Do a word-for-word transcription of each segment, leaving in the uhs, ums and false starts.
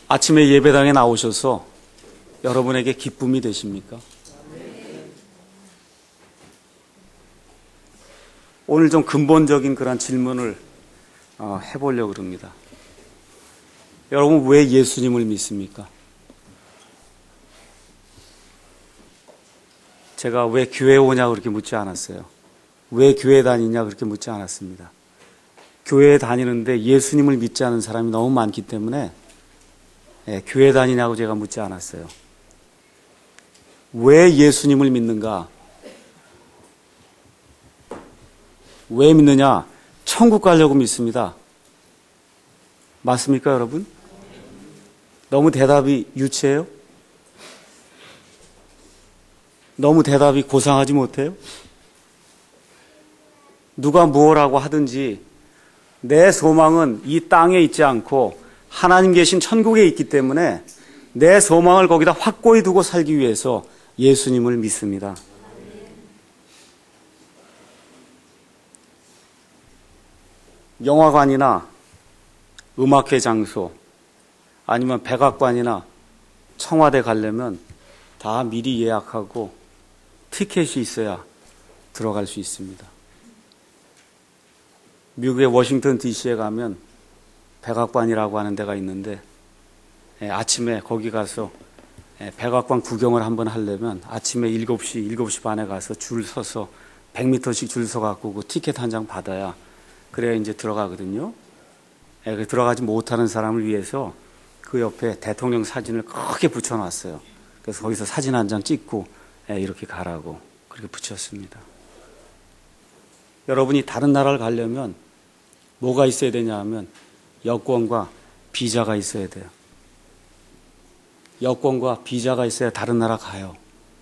아침에 예배당에 나오셔서 여러분에게 기쁨이 되십니까? 오늘 좀 근본적인 그런 질문을 해보려고 합니다. 여러분, 왜 예수님을 믿습니까? 제가 왜 교회에 오냐고 그렇게 묻지 않았어요. 왜 교회 다니냐 그렇게 묻지 않았습니다. 교회에 다니는데 예수님을 믿지 않은 사람이 너무 많기 때문에 예, 교회 다니냐고 제가 묻지 않았어요. 왜 예수님을 믿는가? 왜 믿느냐? 천국 가려고 믿습니다. 맞습니까, 여러분? 너무 대답이 유치해요? 너무 대답이 고상하지 못해요? 누가 무엇라고 하든지 내 소망은 이 땅에 있지 않고 하나님 계신 천국에 있기 때문에 내 소망을 거기다 확고히 두고 살기 위해서 예수님을 믿습니다. 영화관이나 음악회 장소 아니면 백악관이나 청와대 가려면 다 미리 예약하고 티켓이 있어야 들어갈 수 있습니다. 미국의 워싱턴 디씨에 가면 백악관이라고 하는 데가 있는데 예, 아침에 거기 가서 예, 백악관 구경을 한번 하려면 아침에 일곱 시, 일곱 시 반에 가서 줄 서서 백 미터씩 줄 서갖고 그 티켓 한 장 받아야 그래야 이제 들어가거든요. 예, 들어가지 못하는 사람을 위해서 그 옆에 대통령 사진을 크게 붙여놨어요. 그래서 거기서 사진 한 장 찍고 예, 이렇게 가라고 그렇게 붙였습니다. 여러분이 다른 나라를 가려면 뭐가 있어야 되냐 하면 여권과 비자가 있어야 돼요. 여권과 비자가 있어야 다른 나라 가요.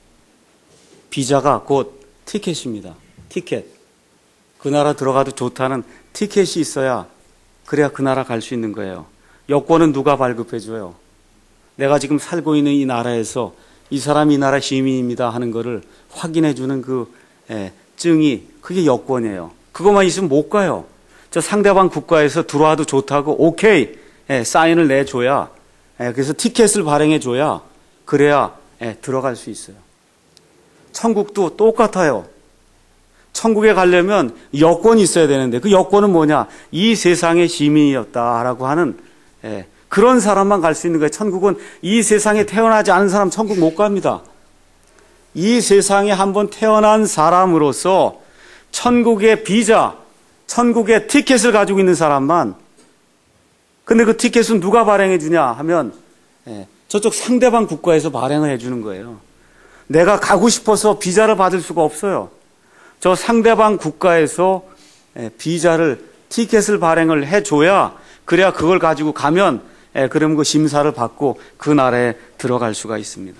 비자가 곧 티켓입니다. 티켓. 그 나라 들어가도 좋다는 티켓이 있어야 그래야 그 나라 갈 수 있는 거예요. 여권은 누가 발급해줘요? 내가 지금 살고 있는 이 나라에서 이 사람이 이 나라 시민입니다 하는 거를 확인해주는 그 예, 증이 그게 여권이에요. 그것만 있으면 못 가요. 저 상대방 국가에서 들어와도 좋다고 오케이 예, 사인을 내줘야 예, 그래서 티켓을 발행해줘야 그래야 예, 들어갈 수 있어요. 천국도 똑같아요. 천국에 가려면 여권이 있어야 되는데 그 여권은 뭐냐? 이 세상의 시민이었다라고 하는 예, 그런 사람만 갈 수 있는 거예요. 천국은 이 세상에 태어나지 않은 사람 천국 못 갑니다. 이 세상에 한번 태어난 사람으로서 천국의 비자, 천국의 티켓을 가지고 있는 사람만. 근데 그 티켓은 누가 발행해 주냐 하면 예, 저쪽 상대방 국가에서 발행을 해 주는 거예요. 내가 가고 싶어서 비자를 받을 수가 없어요. 저 상대방 국가에서 예, 비자를, 티켓을 발행을 해 줘야 그래야 그걸 가지고 가면 예, 그러면 그 심사를 받고 그 나라에 들어갈 수가 있습니다.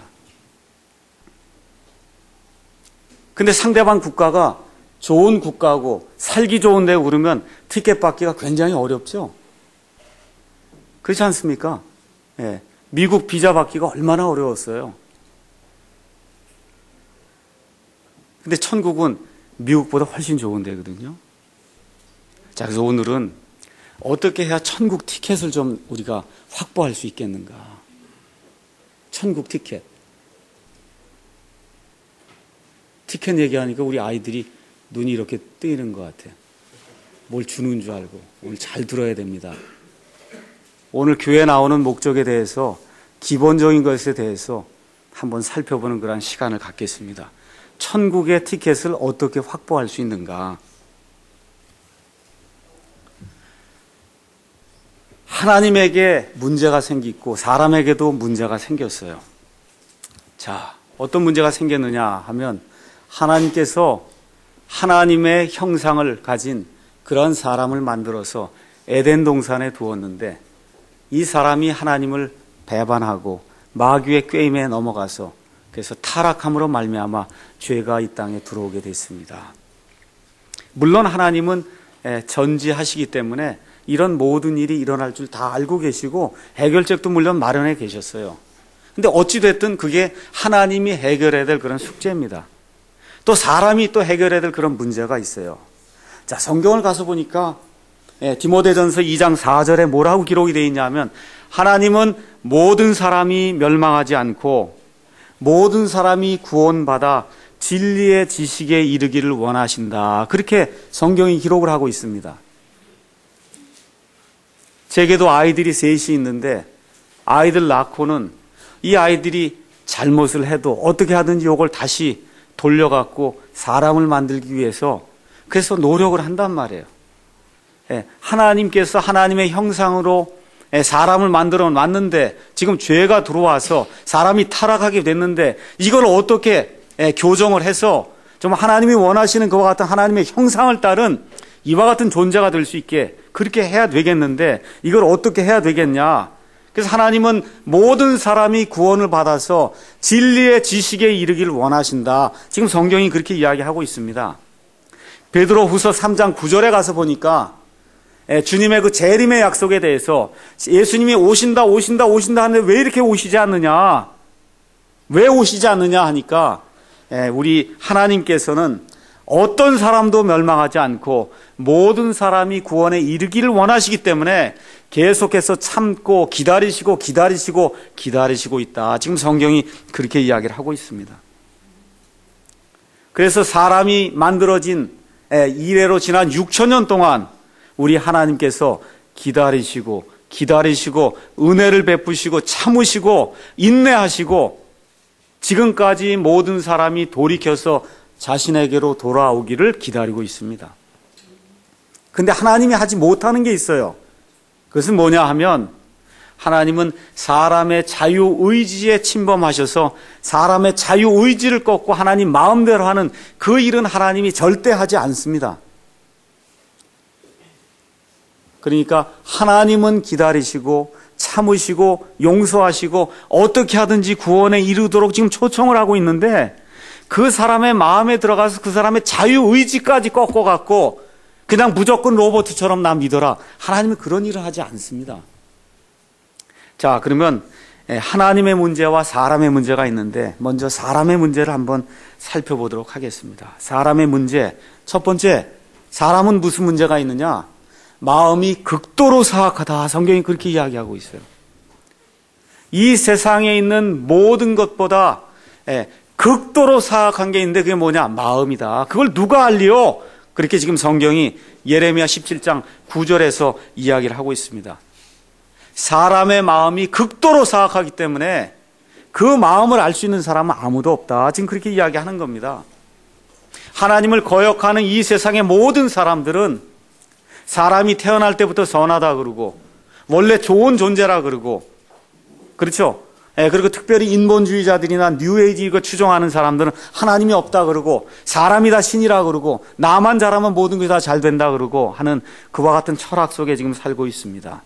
근데 상대방 국가가 좋은 국가고 살기 좋은 데 그러면 티켓 받기가 굉장히 어렵죠. 그렇지 않습니까? 예, 미국 비자 받기가 얼마나 어려웠어요. 근데 천국은 미국보다 훨씬 좋은 데거든요. 자, 그래서 오늘은 어떻게 해야 천국 티켓을 좀 우리가 확보할 수 있겠는가. 천국 티켓. 티켓 얘기하니까 우리 아이들이 눈이 이렇게 뜨이는 것 같아요. 뭘 주는 줄 알고. 오늘 잘 들어야 됩니다. 오늘 교회 나오는 목적에 대해서 기본적인 것에 대해서 한번 살펴보는 그런 시간을 갖겠습니다. 천국의 티켓을 어떻게 확보할 수 있는가. 하나님에게 문제가 생기고 사람에게도 문제가 생겼어요. 자, 어떤 문제가 생겼느냐 하면 하나님께서 하나님의 형상을 가진 그런 사람을 만들어서 에덴 동산에 두었는데 이 사람이 하나님을 배반하고 마귀의 꾀임에 넘어가서 그래서 타락함으로 말미암아 죄가 이 땅에 들어오게 됐습니다. 물론 하나님은 전지하시기 때문에 이런 모든 일이 일어날 줄 다 알고 계시고 해결책도 물론 마련해 계셨어요. 근데 어찌됐든 그게 하나님이 해결해야 될 그런 숙제입니다. 또 사람이 또 해결해야 될 그런 문제가 있어요. 자, 성경을 가서 보니까 예, 디모데전서 이 장 사 절에 뭐라고 기록이 되어 있냐면 하나님은 모든 사람이 멸망하지 않고 모든 사람이 구원받아 진리의 지식에 이르기를 원하신다. 그렇게 성경이 기록을 하고 있습니다. 제게도 아이들이 셋이 있는데 아이들 낳고는 이 아이들이 잘못을 해도 어떻게 하든지 이걸 다시 돌려갖고 사람을 만들기 위해서 그래서 노력을 한단 말이에요. 예, 하나님께서 하나님의 형상으로 사람을 만들어 놨는데 지금 죄가 들어와서 사람이 타락하게 됐는데 이걸 어떻게 교정을 해서 좀 하나님이 원하시는 그와 같은 하나님의 형상을 따른 이와 같은 존재가 될 수 있게 그렇게 해야 되겠는데 이걸 어떻게 해야 되겠냐. 그래서 하나님은 모든 사람이 구원을 받아서 진리의 지식에 이르기를 원하신다. 지금 성경이 그렇게 이야기하고 있습니다. 베드로후서 삼 장 구 절에 가서 보니까 주님의 그 재림의 약속에 대해서 예수님이 오신다 오신다 오신다 하는데 왜 이렇게 오시지 않느냐, 왜 오시지 않느냐 하니까 우리 하나님께서는 어떤 사람도 멸망하지 않고 모든 사람이 구원에 이르기를 원하시기 때문에 계속해서 참고 기다리시고 기다리시고 기다리시고 있다. 지금 성경이 그렇게 이야기를 하고 있습니다. 그래서 사람이 만들어진 이래로 지난 육천 년 동안 우리 하나님께서 기다리시고 기다리시고 은혜를 베푸시고 참으시고 인내하시고 지금까지 모든 사람이 돌이켜서 자신에게로 돌아오기를 기다리고 있습니다. 근데 하나님이 하지 못하는 게 있어요. 그것은 뭐냐 하면 하나님은 사람의 자유의지에 침범하셔서 사람의 자유의지를 꺾고 하나님 마음대로 하는 그 일은 하나님이 절대 하지 않습니다. 그러니까 하나님은 기다리시고 참으시고 용서하시고 어떻게 하든지 구원에 이르도록 지금 초청을 하고 있는데 그 사람의 마음에 들어가서 그 사람의 자유의지까지 꺾어갖고 그냥 무조건 로봇처럼 나 믿어라. 하나님은 그런 일을 하지 않습니다. 자, 그러면 하나님의 문제와 사람의 문제가 있는데 먼저 사람의 문제를 한번 살펴보도록 하겠습니다. 사람의 문제, 첫 번째, 사람은 무슨 문제가 있느냐? 마음이 극도로 사악하다. 성경이 그렇게 이야기하고 있어요. 이 세상에 있는 모든 것보다 극도로 사악한 게 있는데 그게 뭐냐? 마음이다. 그걸 누가 알리요? 그렇게 지금 성경이 예레미야 십칠 장 구 절에서 이야기를 하고 있습니다. 사람의 마음이 극도로 사악하기 때문에 그 마음을 알 수 있는 사람은 아무도 없다. 지금 그렇게 이야기하는 겁니다. 하나님을 거역하는 이 세상의 모든 사람들은 사람이 태어날 때부터 선하다 그러고 원래 좋은 존재라 그러고 그렇죠? 예, 그리고 특별히 인본주의자들이나 뉴에이지 이거 추종하는 사람들은 하나님이 없다 그러고 사람이 다 신이라 그러고 나만 잘하면 모든 게 다 잘 된다 그러고 하는 그와 같은 철학 속에 지금 살고 있습니다.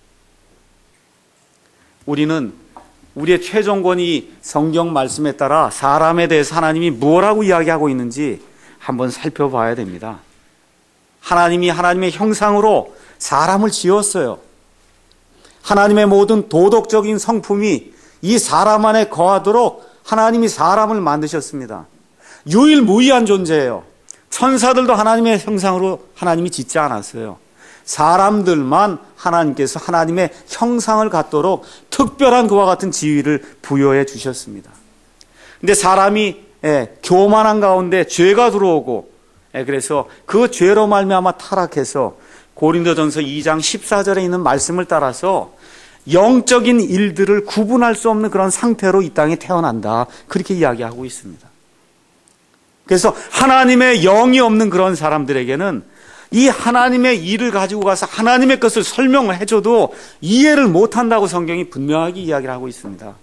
우리는 우리의 최종권이 성경 말씀에 따라 사람에 대해서 하나님이 뭐라고 이야기하고 있는지 한번 살펴봐야 됩니다. 하나님이 하나님의 형상으로 사람을 지었어요. 하나님의 모든 도덕적인 성품이 이 사람 안에 거하도록 하나님이 사람을 만드셨습니다. 유일무이한 존재예요. 천사들도 하나님의 형상으로 하나님이 짓지 않았어요. 사람들만 하나님께서 하나님의 형상을 갖도록 특별한 그와 같은 지위를 부여해 주셨습니다. 근데 사람이 예, 교만한 가운데 죄가 들어오고 예, 그래서 그 죄로 말미암아 타락해서 고린도전서 이 장 십사 절에 있는 말씀을 따라서 영적인 일들을 구분할 수 없는 그런 상태로 이 땅에 태어난다. 그렇게 이야기하고 있습니다. 그래서 하나님의 영이 없는 그런 사람들에게는 이 하나님의 일을 가지고 가서 하나님의 것을 설명을 해줘도 이해를 못한다고 성경이 분명하게 이야기를 하고 있습니다.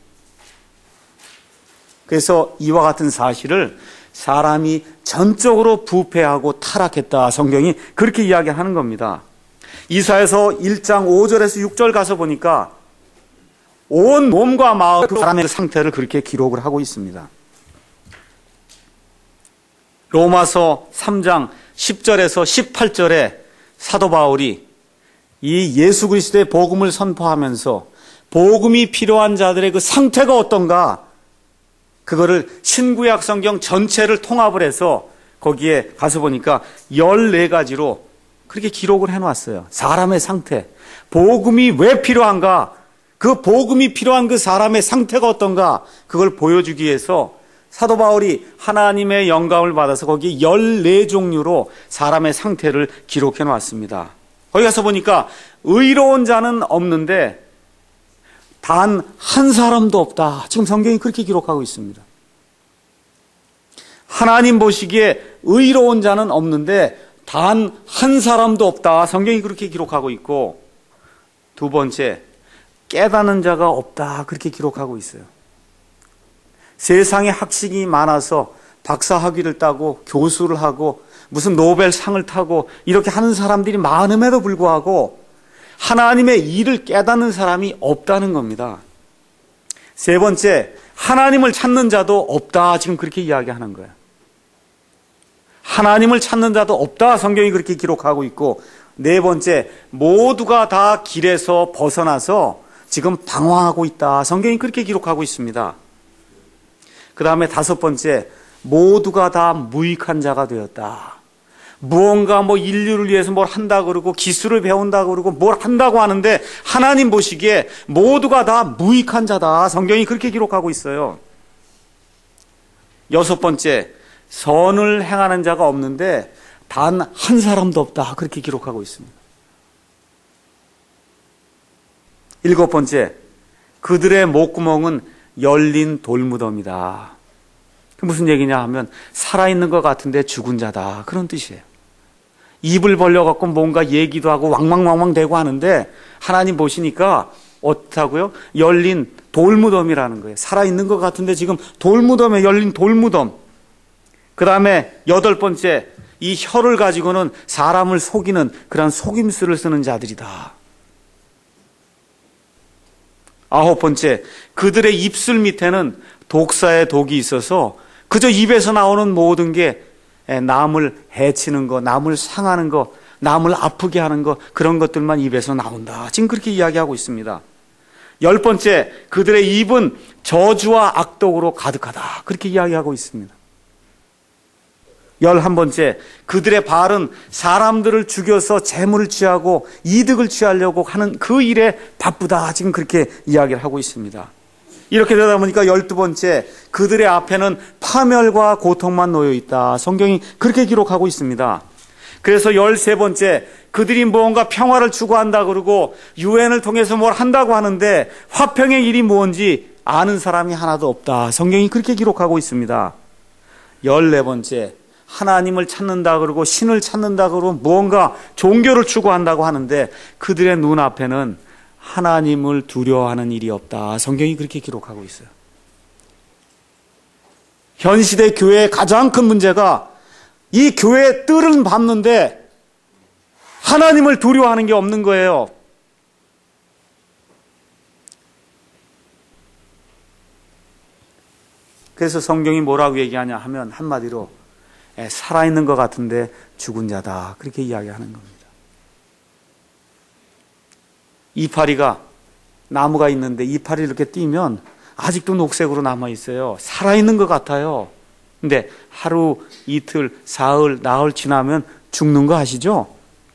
그래서 이와 같은 사실을 사람이 전적으로 부패하고 타락했다. 성경이 그렇게 이야기하는 겁니다. 이사야서 일 장 오 절에서 육 절 가서 보니까 온 몸과 마음, 그 사람의 상태를 그렇게 기록을 하고 있습니다. 로마서 삼 장 십 절에서 십팔 절에 사도 바울이 이 예수 그리스도의 복음을 선포하면서 복음이 필요한 자들의 그 상태가 어떤가, 그거를 신구약 성경 전체를 통합을 해서 거기에 가서 보니까 열네 가지로 그렇게 기록을 해놨어요. 사람의 상태. 복음이 왜 필요한가? 그 복음이 필요한 그 사람의 상태가 어떤가? 그걸 보여주기 위해서 사도 바울이 하나님의 영감을 받아서 거기 열네 종류로 사람의 상태를 기록해 놨습니다. 거기 가서 보니까 의로운 자는 없는데 단 한 사람도 없다. 지금 성경이 그렇게 기록하고 있습니다. 하나님 보시기에 의로운 자는 없는데 단 한 사람도 없다. 성경이 그렇게 기록하고 있고, 두 번째, 깨닫는 자가 없다. 그렇게 기록하고 있어요. 세상에 학식이 많아서 박사 학위를 따고 교수를 하고 무슨 노벨상을 타고 이렇게 하는 사람들이 많음에도 불구하고 하나님의 일을 깨닫는 사람이 없다는 겁니다. 세 번째, 하나님을 찾는 자도 없다. 지금 그렇게 이야기하는 거예요. 하나님을 찾는 자도 없다. 성경이 그렇게 기록하고 있고, 네 번째, 모두가 다 길에서 벗어나서 지금 방황하고 있다. 성경이 그렇게 기록하고 있습니다. 그 다음에 다섯 번째, 모두가 다 무익한 자가 되었다. 무언가 뭐 인류를 위해서 뭘 한다 그러고 기술을 배운다 그러고 뭘 한다고 하는데 하나님 보시기에 모두가 다 무익한 자다. 성경이 그렇게 기록하고 있어요. 여섯 번째, 선을 행하는 자가 없는데 단 한 사람도 없다. 그렇게 기록하고 있습니다. 일곱 번째, 그들의 목구멍은 열린 돌무덤이다. 무슨 얘기냐 하면 살아있는 것 같은데 죽은 자다. 그런 뜻이에요. 입을 벌려갖고 뭔가 얘기도 하고 왕왕왕왕 대고 하는데 하나님 보시니까 어떻다고요? 열린 돌무덤이라는 거예요. 살아있는 것 같은데 지금 돌무덤에 열린 돌무덤. 그 다음에 여덟 번째, 이 혀를 가지고는 사람을 속이는 그런 속임수를 쓰는 자들이다. 아홉 번째, 그들의 입술 밑에는 독사의 독이 있어서 그저 입에서 나오는 모든 게 남을 해치는 거, 남을 상하는 거, 남을 아프게 하는 거, 그런 것들만 입에서 나온다. 지금 그렇게 이야기하고 있습니다. 열 번째, 그들의 입은 저주와 악독으로 가득하다. 그렇게 이야기하고 있습니다. 열한 번째, 그들의 발은 사람들을 죽여서 재물을 취하고 이득을 취하려고 하는 그 일에 바쁘다. 지금 그렇게 이야기를 하고 있습니다. 이렇게 되다 보니까 열두 번째, 그들의 앞에는 파멸과 고통만 놓여 있다. 성경이 그렇게 기록하고 있습니다. 그래서 열세 번째, 그들이 무언가 평화를 추구한다 그러고 유엔을 통해서 뭘 한다고 하는데 화평의 일이 뭔지 아는 사람이 하나도 없다. 성경이 그렇게 기록하고 있습니다. 열네 번째, 하나님을 찾는다 그러고 신을 찾는다 그러고 무언가 종교를 추구한다고 하는데 그들의 눈앞에는 하나님을 두려워하는 일이 없다. 성경이 그렇게 기록하고 있어요. 현 시대 교회의 가장 큰 문제가 이 교회의 뜰은 밟는데 하나님을 두려워하는 게 없는 거예요. 그래서 성경이 뭐라고 얘기하냐 하면 한마디로 살아있는 것 같은데 죽은 자다. 그렇게 이야기하는 겁니다. 이파리가 나무가 있는데 이파리 이렇게 띄면 아직도 녹색으로 남아있어요. 살아있는 것 같아요. 근데 하루, 이틀, 사흘, 나흘 지나면 죽는 거 아시죠?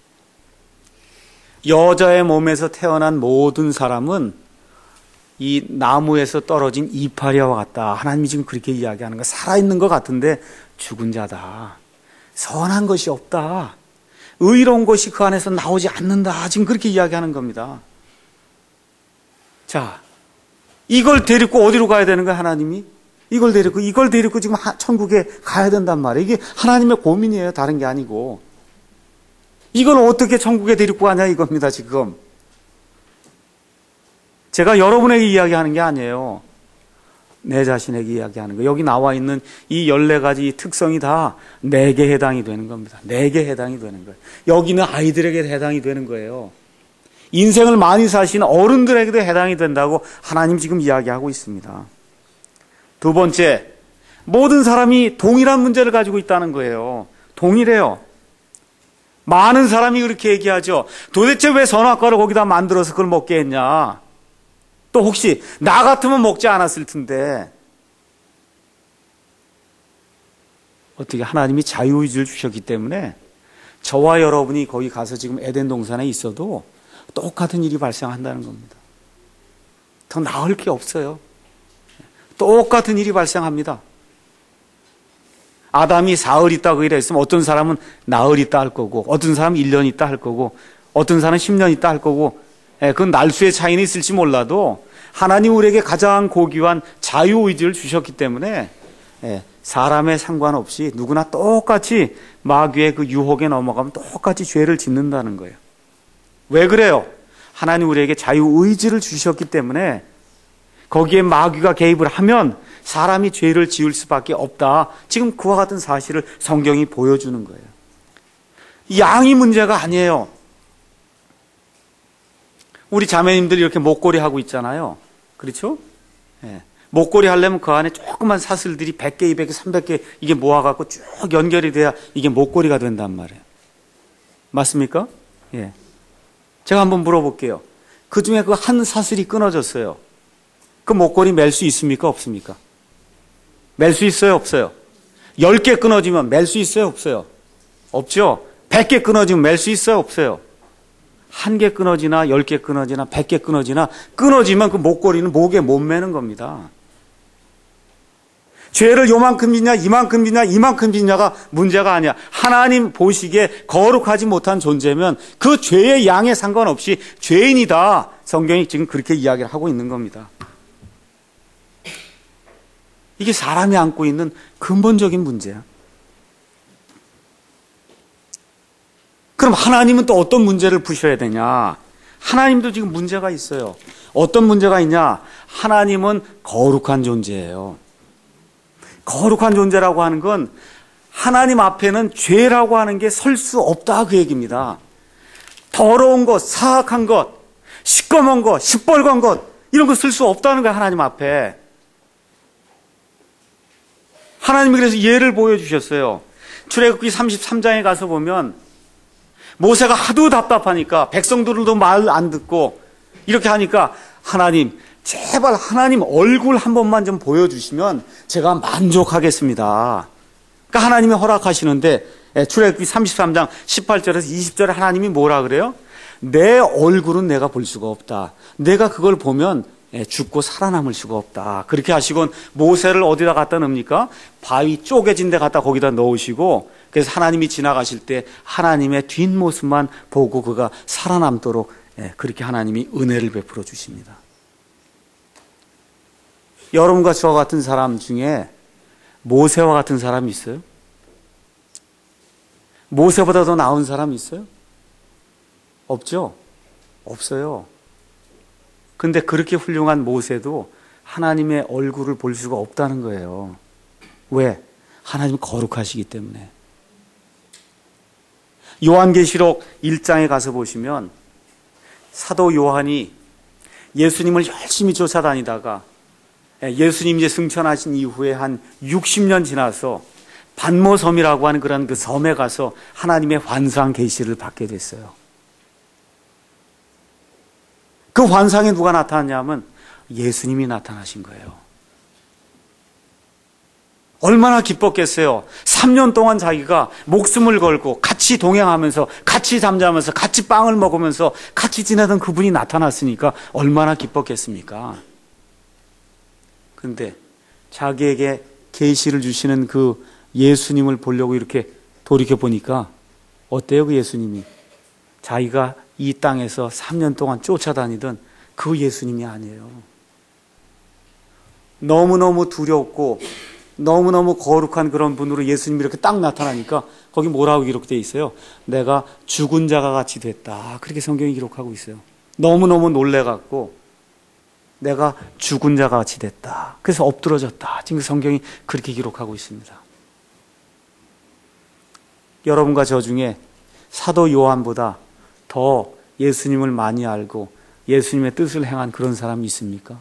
여자의 몸에서 태어난 모든 사람은 이 나무에서 떨어진 이파리와 같다. 하나님이 지금 그렇게 이야기하는 거. 살아있는 것 같은데 죽은 자다. 선한 것이 없다. 의로운 것이 그 안에서 나오지 않는다. 지금 그렇게 이야기하는 겁니다. 자, 이걸 데리고 어디로 가야 되는 거야, 하나님이? 이걸 데리고, 이걸 데리고 지금 천국에 가야 된단 말이에요. 이게 하나님의 고민이에요. 다른 게 아니고. 이걸 어떻게 천국에 데리고 가냐, 이겁니다, 지금. 제가 여러분에게 이야기하는 게 아니에요. 내 자신에게 이야기하는 거예요. 여기 나와 있는 이 열네 가지 특성이 다 내게 해당이 되는 겁니다. 내게 해당이 되는 거예요. 여기는 아이들에게 해당이 되는 거예요. 인생을 많이 사신 어른들에게도 해당이 된다고 하나님 지금 이야기하고 있습니다. 두 번째, 모든 사람이 동일한 문제를 가지고 있다는 거예요. 동일해요. 많은 사람이 그렇게 얘기하죠. 도대체 왜 선악과를 거기다 만들어서 그걸 먹게 했냐? 또 혹시 나 같으면 먹지 않았을 텐데. 어떻게 하나님이 자유의지를 주셨기 때문에 저와 여러분이 거기 가서 지금 에덴 동산에 있어도 똑같은 일이 발생한다는 겁니다. 더 나을 게 없어요. 똑같은 일이 발생합니다. 아담이 사흘 있다 그 일에 있으면 어떤 사람은 나흘 있다 할 거고, 어떤 사람은 일 년 있다 할 거고, 어떤 사람은 십 년 있다 할 거고, 예, 그건 날수의 차이는 있을지 몰라도 하나님 우리에게 가장 고귀한 자유의지를 주셨기 때문에 예, 사람에 상관없이 누구나 똑같이 마귀의 그 유혹에 넘어가면 똑같이 죄를 짓는다는 거예요. 왜 그래요? 하나님 우리에게 자유의지를 주셨기 때문에 거기에 마귀가 개입을 하면 사람이 죄를 지을 수밖에 없다. 지금 그와 같은 사실을 성경이 보여주는 거예요. 양이 문제가 아니에요. 우리 자매님들이 이렇게 목걸이 하고 있잖아요. 그렇죠? 예. 목걸이 하려면 그 안에 조그만 사슬들이 백 개, 이백 개, 삼백 개 이게 모아갖고 쭉 연결이 돼야 이게 목걸이가 된단 말이에요. 맞습니까? 예. 제가 한번 물어볼게요. 그 중에 그 한 사슬이 끊어졌어요. 그 목걸이 멜 수 있습니까? 없습니까? 멜 수 있어요? 없어요? 열 개 끊어지면 멜 수 있어요? 없어요? 없죠? 백 개 끊어지면 멜 수 있어요? 없어요? 한 개 끊어지나 열 개 끊어지나 백 개 끊어지나 끊어지면 그 목걸이는 목에 못 매는 겁니다. 죄를 요만큼 짓냐 이만큼 짓냐 이만큼 짓냐가 문제가 아니야. 하나님 보시기에 거룩하지 못한 존재면 그 죄의 양에 상관없이 죄인이다. 성경이 지금 그렇게 이야기를 하고 있는 겁니다. 이게 사람이 안고 있는 근본적인 문제야. 그럼 하나님은 또 어떤 문제를 푸셔야 되냐? 하나님도 지금 문제가 있어요. 어떤 문제가 있냐? 하나님은 거룩한 존재예요. 거룩한 존재라고 하는 건 하나님 앞에는 죄라고 하는 게 설 수 없다 그 얘기입니다. 더러운 것, 사악한 것, 시꺼먼 것, 시뻘건 것 이런 거 쓸 수 없다는 거예요. 하나님 앞에. 하나님이 그래서 예를 보여주셨어요. 출애굽기 삼십삼 장에 가서 보면 모세가 하도 답답하니까 백성들도 말 안 듣고 이렇게 하니까 하나님 제발 하나님 얼굴 한 번만 좀 보여주시면 제가 만족하겠습니다. 그러니까 하나님이 허락하시는데 출애굽기 삼십삼 장 십팔 절에서 이십 절에 하나님이 뭐라 그래요? 내 얼굴은 내가 볼 수가 없다. 내가 그걸 보면 죽고 살아남을 수가 없다. 그렇게 하시곤 모세를 어디다 갖다 넣습니까? 바위 쪼개진 데 갖다 거기다 넣으시고 그래서 하나님이 지나가실 때 하나님의 뒷모습만 보고 그가 살아남도록 그렇게 하나님이 은혜를 베풀어 주십니다. 여러분과 저와 같은 사람 중에 모세와 같은 사람이 있어요? 모세보다 더 나은 사람이 있어요? 없죠? 없어요. 근데 그렇게 훌륭한 모세도 하나님의 얼굴을 볼 수가 없다는 거예요. 왜? 하나님 거룩하시기 때문에. 요한계시록 일 장에 가서 보시면 사도 요한이 예수님을 열심히 쫓아다니다가 예수님 이제 승천하신 이후에 한 육십 년 지나서 반모섬이라고 하는 그런 그 섬에 가서 하나님의 환상 계시를 받게 됐어요. 그 환상에 누가 나타났냐면 예수님이 나타나신 거예요. 얼마나 기뻤겠어요. 삼 년 동안 자기가 목숨을 걸고 같이 동행하면서 같이 잠자면서 같이 빵을 먹으면서 같이 지내던 그분이 나타났으니까 얼마나 기뻤겠습니까? 그런데 자기에게 계시를 주시는 그 예수님을 보려고 이렇게 돌이켜 보니까 어때요? 그 예수님이 자기가 이 땅에서 삼 년 동안 쫓아다니던 그 예수님이 아니에요. 너무너무 두렵고 너무너무 거룩한 그런 분으로 예수님이 이렇게 딱 나타나니까 거기 뭐라고 기록되어 있어요? 내가 죽은 자가 같이 됐다. 그렇게 성경이 기록하고 있어요. 너무너무 놀래갖고 내가 죽은 자가 같이 됐다. 그래서 엎드러졌다. 지금 성경이 그렇게 기록하고 있습니다. 여러분과 저 중에 사도 요한보다 더 예수님을 많이 알고 예수님의 뜻을 행한 그런 사람이 있습니까?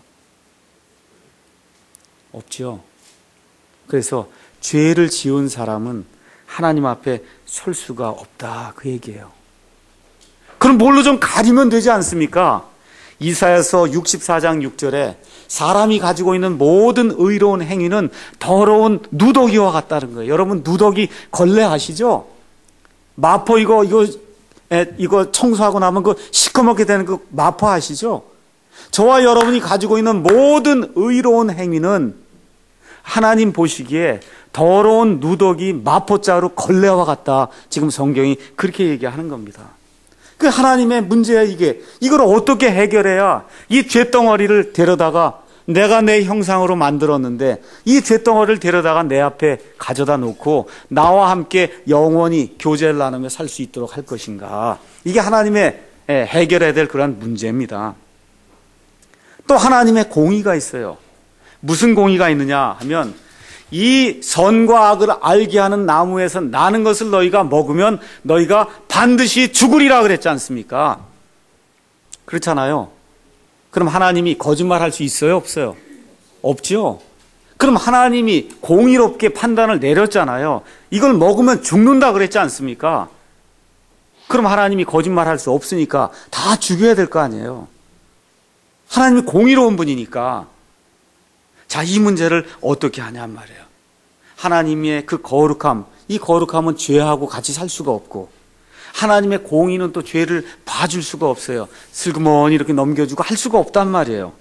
없죠. 그래서 죄를 지은 사람은 하나님 앞에 설 수가 없다. 그 얘기예요. 그럼 뭘로 좀 가리면 되지 않습니까? 이사야서 육십사 장 육 절에 사람이 가지고 있는 모든 의로운 행위는 더러운 누더기와 같다는 거예요. 여러분 누더기 걸레 아시죠? 마포 이거 이거 에, 이거 청소하고 나면 그 시커멓게 되는 그 마포 아시죠? 저와 여러분이 가지고 있는 모든 의로운 행위는 하나님 보시기에 더러운 누더기 마포자루 걸레와 같다. 지금 성경이 그렇게 얘기하는 겁니다. 그 하나님의 문제야 이게. 이걸 어떻게 해결해야 이 죄덩어리를 데려다가 내가 내 형상으로 만들었는데 이 죄덩어리를 데려다가 내 앞에 가져다 놓고 나와 함께 영원히 교제를 나누며 살 수 있도록 할 것인가. 이게 하나님의 해결해야 될 그런 문제입니다. 또 하나님의 공의가 있어요. 무슨 공의가 있느냐 하면 이 선과 악을 알게 하는 나무에서 나는 것을 너희가 먹으면 너희가 반드시 죽으리라 그랬지 않습니까? 그렇잖아요. 그럼 하나님이 거짓말할 수 있어요? 없어요? 없죠. 그럼 하나님이 공의롭게 판단을 내렸잖아요. 이걸 먹으면 죽는다 그랬지 않습니까? 그럼 하나님이 거짓말할 수 없으니까 다 죽여야 될 거 아니에요. 하나님이 공의로운 분이니까. 자, 이 문제를 어떻게 하냔 말이에요. 하나님의 그 거룩함, 이 거룩함은 죄하고 같이 살 수가 없고 하나님의 공의는 또 죄를 봐줄 수가 없어요. 슬그머니 이렇게 넘겨주고 할 수가 없단 말이에요.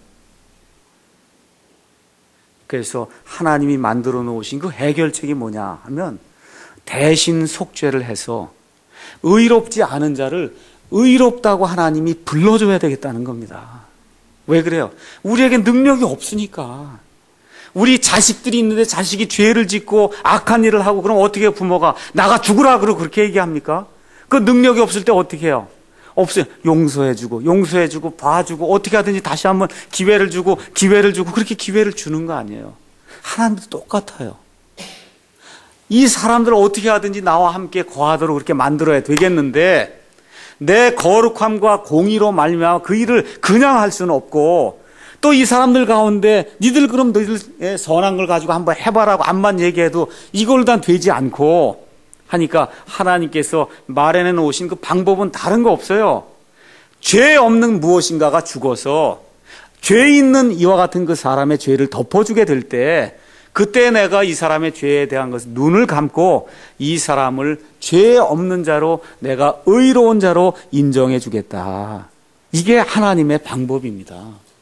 그래서 하나님이 만들어 놓으신 그 해결책이 뭐냐 하면 대신 속죄를 해서 의롭지 않은 자를 의롭다고 하나님이 불러줘야 되겠다는 겁니다. 왜 그래요? 우리에게 능력이 없으니까. 우리 자식들이 있는데 자식이 죄를 짓고 악한 일을 하고 그럼 어떻게 해요? 부모가 나가 죽으라 그러고 그렇게 얘기합니까? 그 능력이 없을 때 어떻게 해요? 없어요. 용서해주고 용서해주고 봐주고 어떻게 하든지 다시 한번 기회를 주고 기회를 주고 그렇게 기회를 주는 거 아니에요. 하나님도 똑같아요. 이 사람들을 어떻게 하든지 나와 함께 거하도록 그렇게 만들어야 되겠는데 내 거룩함과 공의로 말미암아 그 일을 그냥 할 수는 없고 또 이 사람들 가운데 니들 그럼 너희들 선한 걸 가지고 한번 해봐라고 암만 얘기해도 이걸 다 되지 않고 하니까 하나님께서 마련해 놓으신 그 방법은 다른 거 없어요. 죄 없는 무엇인가가 죽어서 죄 있는 이와 같은 그 사람의 죄를 덮어주게 될 때 그때 내가 이 사람의 죄에 대한 것을 눈을 감고 이 사람을 죄 없는 자로 내가 의로운 자로 인정해 주겠다. 이게 하나님의 방법입니다.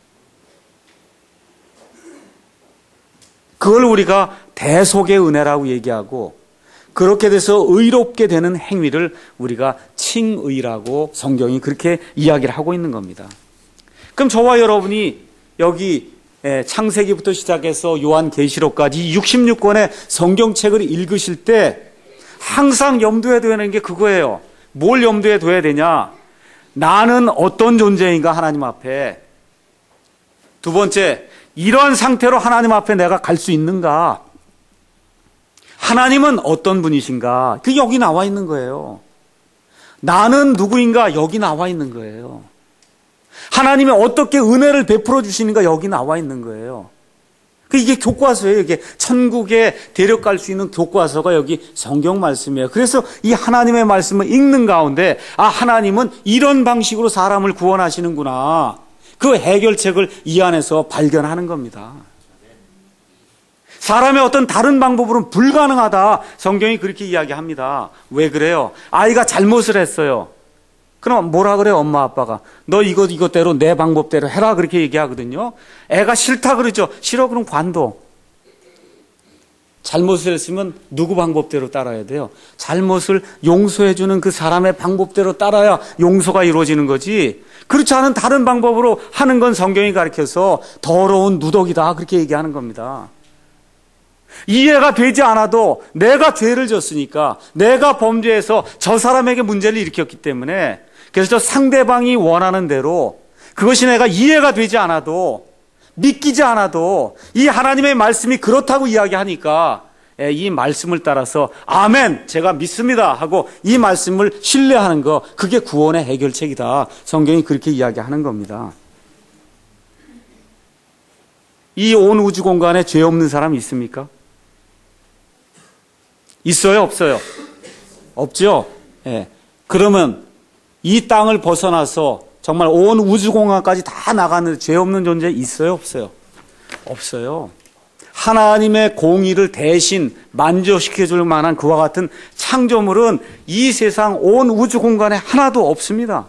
그걸 우리가 대속의 은혜라고 얘기하고 그렇게 돼서 의롭게 되는 행위를 우리가 칭의라고 성경이 그렇게 이야기를 하고 있는 겁니다. 그럼 저와 여러분이 여기 창세기부터 시작해서 요한계시록까지 육십육 권의 성경책을 읽으실 때 항상 염두에 둬야 되는 게 그거예요. 뭘 염두에 둬야 되냐? 나는 어떤 존재인가 하나님 앞에. 두 번째, 이런 상태로 하나님 앞에 내가 갈 수 있는가? 하나님은 어떤 분이신가? 그 여기 나와 있는 거예요. 나는 누구인가? 여기 나와 있는 거예요. 하나님이 어떻게 은혜를 베풀어 주시는가? 여기 나와 있는 거예요. 이게 교과서예요. 이게 천국에 데려갈 수 있는 교과서가 여기 성경 말씀이에요. 그래서 이 하나님의 말씀을 읽는 가운데 아, 하나님은 이런 방식으로 사람을 구원하시는구나. 그 해결책을 이 안에서 발견하는 겁니다. 사람의 어떤 다른 방법으로는 불가능하다. 성경이 그렇게 이야기합니다. 왜 그래요? 아이가 잘못을 했어요. 그럼 뭐라 그래요? 엄마 아빠가 너 이것 이것대로 내 방법대로 해라 그렇게 얘기하거든요. 애가 싫다 그러죠. 싫어 그럼 관둬. 잘못을 했으면 누구 방법대로 따라야 돼요? 잘못을 용서해 주는 그 사람의 방법대로 따라야 용서가 이루어지는 거지. 그렇지 않은 다른 방법으로 하는 건 성경이 가르쳐서 더러운 누더기다 그렇게 얘기하는 겁니다. 이해가 되지 않아도 내가 죄를 졌으니까 내가 범죄해서 저 사람에게 문제를 일으켰기 때문에 그래서 저 상대방이 원하는 대로 그것이 내가 이해가 되지 않아도 믿기지 않아도 이 하나님의 말씀이 그렇다고 이야기하니까 이 말씀을 따라서 아멘 제가 믿습니다 하고 이 말씀을 신뢰하는 거 그게 구원의 해결책이다. 성경이 그렇게 이야기하는 겁니다. 이 온 우주 공간에 죄 없는 사람 있습니까? 있어요? 없어요? 없죠? 예. 그러면 이 땅을 벗어나서 정말 온 우주 공간까지 다 나가는 죄 없는 존재 있어요? 없어요? 없어요. 하나님의 공의를 대신 만족시켜줄 만한 그와 같은 창조물은 이 세상 온 우주 공간에 하나도 없습니다.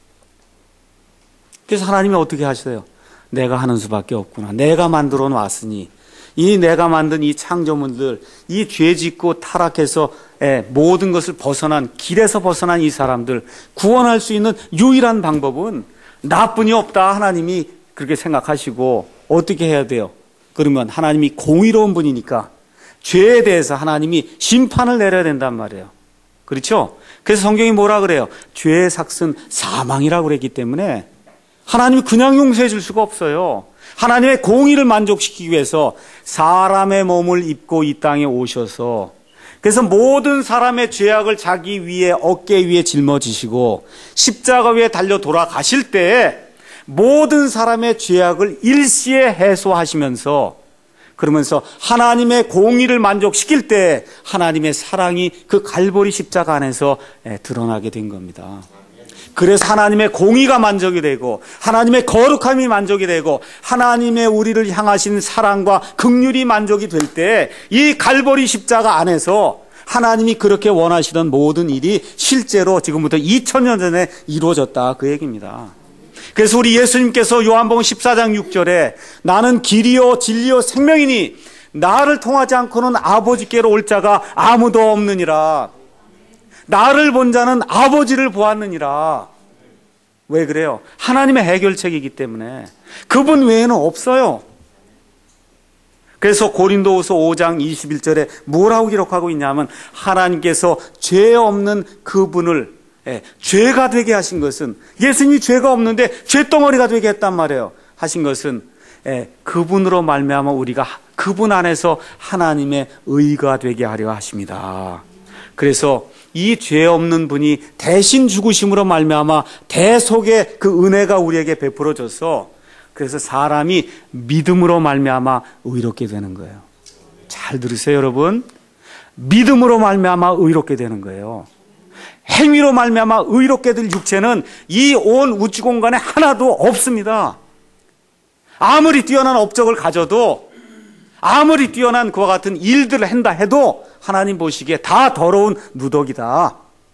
그래서 하나님이 어떻게 하셔요? 내가 하는 수밖에 없구나. 내가 만들어 놨으니 이 내가 만든 이 창조물들, 이 죄짓고 타락해서 모든 것을 벗어난, 길에서 벗어난 이 사람들 구원할 수 있는 유일한 방법은 나뿐이 없다. 하나님이 그렇게 생각하시고 어떻게 해야 돼요? 그러면 하나님이 공의로운 분이니까 죄에 대해서 하나님이 심판을 내려야 된단 말이에요. 그렇죠? 그래서 성경이 뭐라 그래요? 죄의 삭은 사망이라고 그랬기 때문에 하나님이 그냥 용서해 줄 수가 없어요. 하나님의 공의를 만족시키기 위해서 사람의 몸을 입고 이 땅에 오셔서 그래서 모든 사람의 죄악을 자기 위에 어깨 위에 짊어지시고 십자가 위에 달려 돌아가실 때 모든 사람의 죄악을 일시에 해소하시면서 그러면서 하나님의 공의를 만족시킬 때 하나님의 사랑이 그 갈보리 십자가 안에서 드러나게 된 겁니다. 그래서 하나님의 공의가 만족이 되고 하나님의 거룩함이 만족이 되고 하나님의 우리를 향하신 사랑과 긍휼이 만족이 될 때 이 갈보리 십자가 안에서 하나님이 그렇게 원하시던 모든 일이 실제로 지금부터 이천 년 전에 이루어졌다 그 얘기입니다. 그래서 우리 예수님께서 요한복음 십사 장 육 절에 나는 길이요 진리요 생명이니 나를 통하지 않고는 아버지께로 올 자가 아무도 없느니라. 나를 본 자는 아버지를 보았느니라. 왜 그래요? 하나님의 해결책이기 때문에 그분 외에는 없어요. 그래서 고린도후서 오 장 이십일 절에 뭐라고 기록하고 있냐면 하나님께서 죄 없는 그분을 예, 죄가 되게 하신 것은 예수님이 죄가 없는데 죄덩어리가 되게 했단 말이에요. 하신 것은 예, 그분으로 말미암아 우리가 그분 안에서 하나님의 의가 되게 하려 하십니다. 그래서 이 죄 없는 분이 대신 죽으심으로 말미암아 대속의 그 은혜가 우리에게 베풀어져서 그래서 사람이 믿음으로 말미암아 의롭게 되는 거예요. 잘 들으세요, 여러분. 믿음으로 말미암아 의롭게 되는 거예요. 행위로 말미암아 의롭게 될 육체는 이 온 우주 공간에 하나도 없습니다. 아무리 뛰어난 업적을 가져도 아무리 뛰어난 그와 같은 일들을 한다 해도 하나님 보시기에 다 더러운 누더기다.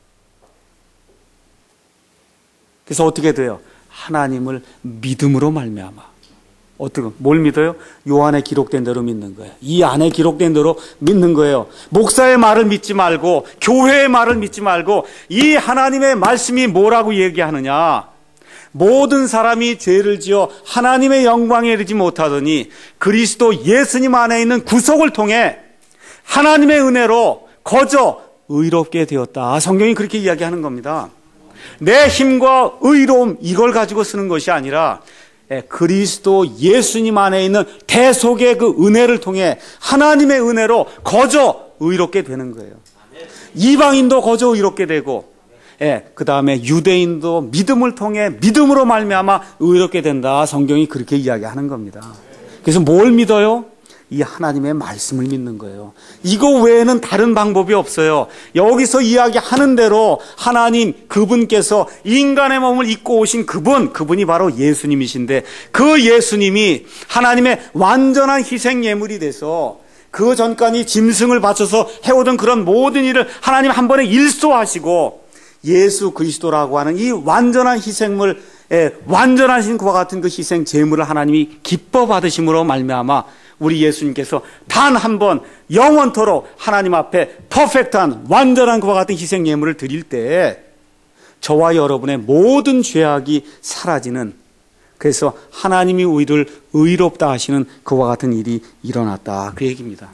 그래서 어떻게 돼요? 하나님을 믿음으로 말미암아. 어떻게 뭘 믿어요? 요 안에 기록된 대로 믿는 거예요. 이 안에 기록된 대로 믿는 거예요. 목사의 말을 믿지 말고 교회의 말을 믿지 말고 이 하나님의 말씀이 뭐라고 얘기하느냐. 모든 사람이 죄를 지어 하나님의 영광에 이르지 못하더니 그리스도 예수님 안에 있는 구속을 통해 하나님의 은혜로 거저 의롭게 되었다. 성경이 그렇게 이야기하는 겁니다. 내 힘과 의로움 이걸 가지고 쓰는 것이 아니라 그리스도 예수님 안에 있는 대속의 그 은혜를 통해 하나님의 은혜로 거저 의롭게 되는 거예요. 이방인도 거저 의롭게 되고 예, 그 다음에 유대인도 믿음을 통해 믿음으로 말미암아 의롭게 된다. 성경이 그렇게 이야기하는 겁니다. 그래서 뭘 믿어요? 이 하나님의 말씀을 믿는 거예요. 이거 외에는 다른 방법이 없어요. 여기서 이야기하는 대로 하나님 그분께서 인간의 몸을 입고 오신 그분, 그분이 바로 예수님이신데 그 예수님이 하나님의 완전한 희생 예물이 돼서 그 전까지 짐승을 바쳐서 해오던 그런 모든 일을 하나님 한 번에 일소하시고 예수 그리스도라고 하는 이 완전한 희생물, 완전하신 그와 같은 그 희생 제물을 하나님이 기뻐 받으심으로 말미암아 우리 예수님께서 단 한 번 영원토록 하나님 앞에 퍼펙트한 완전한 그와 같은 희생 예물을 드릴 때 저와 여러분의 모든 죄악이 사라지는, 그래서 하나님이 우리를 의롭다 하시는 그와 같은 일이 일어났다 그 얘기입니다.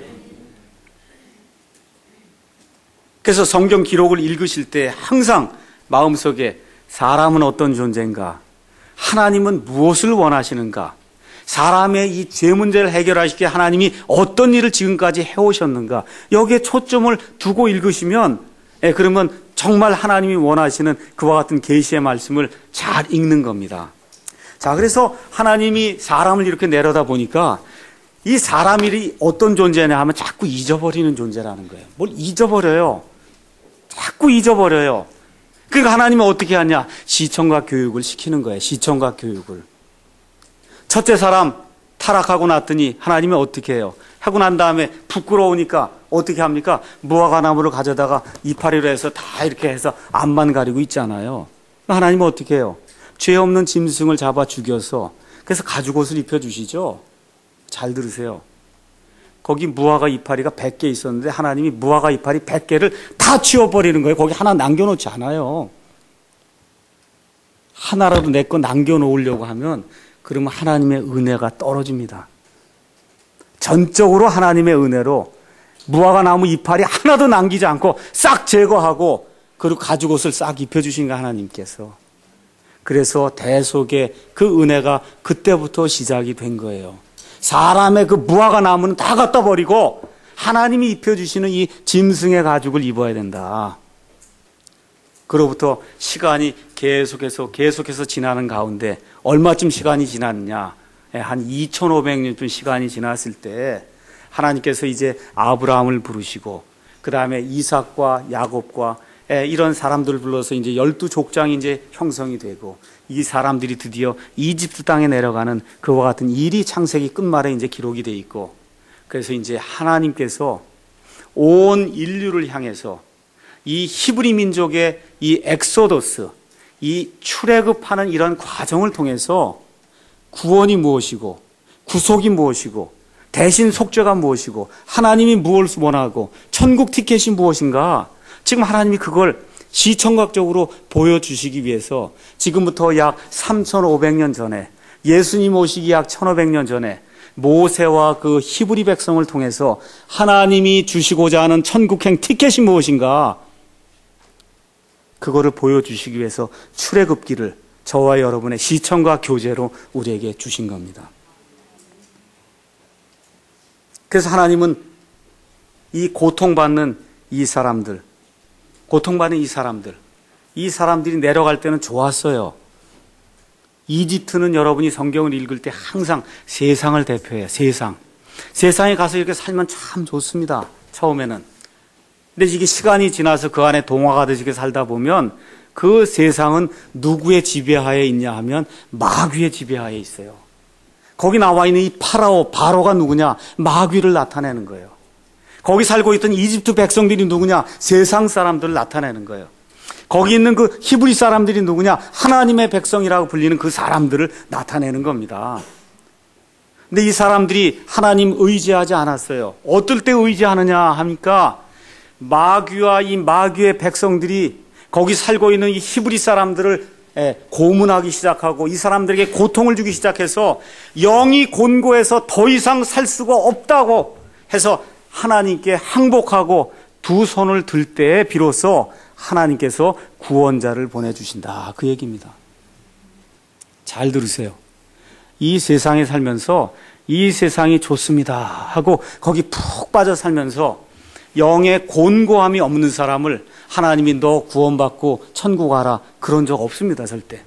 그래서 성경 기록을 읽으실 때 항상 마음속에 사람은 어떤 존재인가, 하나님은 무엇을 원하시는가, 사람의 이 죄 문제를 해결하시기에 하나님이 어떤 일을 지금까지 해오셨는가, 여기에 초점을 두고 읽으시면 예, 그러면 정말 하나님이 원하시는 그와 같은 계시의 말씀을 잘 읽는 겁니다. 자, 그래서 하나님이 사람을 이렇게 내려다 보니까 이 사람이 어떤 존재냐 하면 자꾸 잊어버리는 존재라는 거예요. 뭘 잊어버려요. 자꾸 잊어버려요. 그러니까 하나님은 어떻게 하냐? 시청과 교육을 시키는 거예요. 시청과 교육을. 첫째 사람 타락하고 났더니 하나님이 어떻게 해요? 하고 난 다음에 부끄러우니까 어떻게 합니까? 무화과나무를 가져다가 이파리로 해서 다 이렇게 해서 앞만 가리고 있잖아요. 하나님은 어떻게 해요? 죄 없는 짐승을 잡아 죽여서 그래서 가죽옷을 입혀주시죠. 잘 들으세요. 거기 무화과 이파리가 백 개 있었는데 하나님이 무화과 이파리 백 개를 다 치워버리는 거예요. 거기 하나 남겨놓지 않아요. 하나라도 내 거 남겨놓으려고 하면 그러면 하나님의 은혜가 떨어집니다. 전적으로 하나님의 은혜로 무화과 나무 이파리 하나도 남기지 않고 싹 제거하고 그리고 가죽옷을 싹 입혀주신 거 하나님께서. 그래서 대속의 그 은혜가 그때부터 시작이 된 거예요. 사람의 그 무화과 나무는 다 갖다 버리고 하나님이 입혀주시는 이 짐승의 가죽을 입어야 된다. 그로부터 시간이 계속해서 계속해서 지나는 가운데 얼마쯤 시간이 지났느냐? 한 이천오백 년쯤 시간이 지났을 때 하나님께서 이제 아브라함을 부르시고 그 다음에 이삭과 야곱과 이런 사람들을 불러서 이제 열두 족장이 이제 형성이 되고 이 사람들이 드디어 이집트 땅에 내려가는 그와 같은 일이 창세기 끝말에 이제 기록이 돼 있고 그래서 이제 하나님께서 온 인류를 향해서 이 히브리 민족의 이 엑소더스, 이 출애굽하는 이런 과정을 통해서 구원이 무엇이고 구속이 무엇이고 대신 속죄가 무엇이고 하나님이 무엇을 원하고 천국 티켓이 무엇인가 지금 하나님이 그걸 시청각적으로 보여주시기 위해서 지금부터 약 삼천오백 년 전에 예수님 오시기 약 천오백 년 전에 모세와 그 히브리 백성을 통해서 하나님이 주시고자 하는 천국행 티켓이 무엇인가 그거를 보여주시기 위해서 출애굽기를 저와 여러분의 시청과 교제로 우리에게 주신 겁니다. 그래서 하나님은 이 고통받는 이 사람들, 고통받는 이 사람들, 이 사람들이 내려갈 때는 좋았어요. 이집트는 여러분이 성경을 읽을 때 항상 세상을 대표해요. 세상. 세상에 가서 이렇게 살면 참 좋습니다. 처음에는. 근데 이게 시간이 지나서 그 안에 동화가듯이 살다 보면 그 세상은 누구의 지배하에 있냐 하면 마귀의 지배하에 있어요. 거기 나와 있는 이 파라오, 바로가 누구냐? 마귀를 나타내는 거예요. 거기 살고 있던 이집트 백성들이 누구냐? 세상 사람들을 나타내는 거예요. 거기 있는 그 히브리 사람들이 누구냐? 하나님의 백성이라고 불리는 그 사람들을 나타내는 겁니다. 근데 이 사람들이 하나님 의지하지 않았어요. 어떨 때 의지하느냐 하니까 마귀와 이 마귀의 백성들이 거기 살고 있는 이 히브리 사람들을 고문하기 시작하고 이 사람들에게 고통을 주기 시작해서 영이 곤고해서 더 이상 살 수가 없다고 해서 하나님께 항복하고 두 손을 들 때에 비로소 하나님께서 구원자를 보내주신다. 그 얘기입니다. 잘 들으세요. 이 세상에 살면서 이 세상이 좋습니다 하고 거기 푹 빠져 살면서 영의 곤고함이 없는 사람을 하나님이 너 구원받고 천국 가라 그런 적 없습니다. 절대.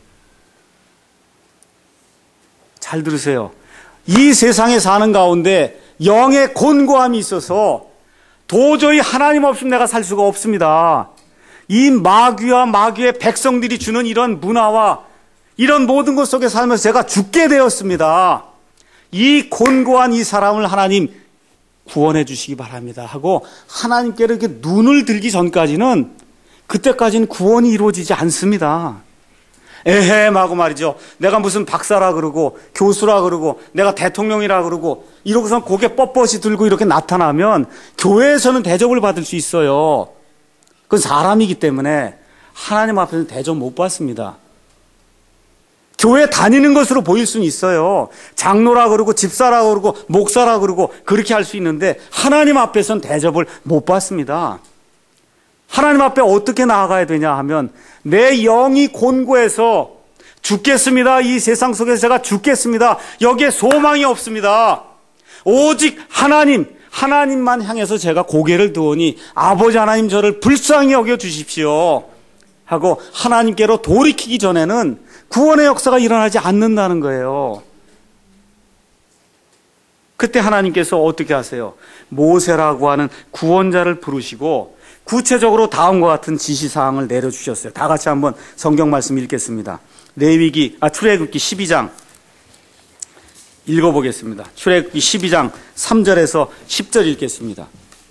잘 들으세요. 이 세상에 사는 가운데 영의 곤고함이 있어서 도저히 하나님 없이 내가 살 수가 없습니다. 이 마귀와 마귀의 백성들이 주는 이런 문화와 이런 모든 것 속에 살면서 제가 죽게 되었습니다. 이 곤고한 이 사람을 하나님 구원해 주시기 바랍니다 하고 하나님께로 이렇게 눈을 들기 전까지는 그때까지는 구원이 이루어지지 않습니다. 에헴 하고 말이죠. 내가 무슨 박사라 그러고 교수라 그러고 내가 대통령이라 그러고 이러고선 고개 뻣뻣이 들고 이렇게 나타나면 교회에서는 대접을 받을 수 있어요. 그건 사람이기 때문에 하나님 앞에서는 대접 못 받습니다. 교회 다니는 것으로 보일 수는 있어요. 장로라 그러고 집사라 그러고 목사라 그러고 그렇게 할 수 있는데 하나님 앞에서는 대접을 못 받습니다. 하나님 앞에 어떻게 나아가야 되냐 하면 내 영이 곤고해서 죽겠습니다. 이 세상 속에서 제가 죽겠습니다. 여기에 소망이 없습니다. 오직 하나님, 하나님만 향해서 제가 고개를 드오니 아버지 하나님 저를 불쌍히 여겨 주십시오 하고 하나님께로 돌이키기 전에는 구원의 역사가 일어나지 않는다는 거예요. 그때 하나님께서 어떻게 하세요? 모세라고 하는 구원자를 부르시고 구체적으로 다음과 같은 지시사항을 내려주셨어요. 다 같이 한번 성경 말씀 읽겠습니다. 레위기, 아, 출애굽기 십이 장 읽어보겠습니다. 출애굽기 십이 장 삼 절에서 십 절 읽겠습니다.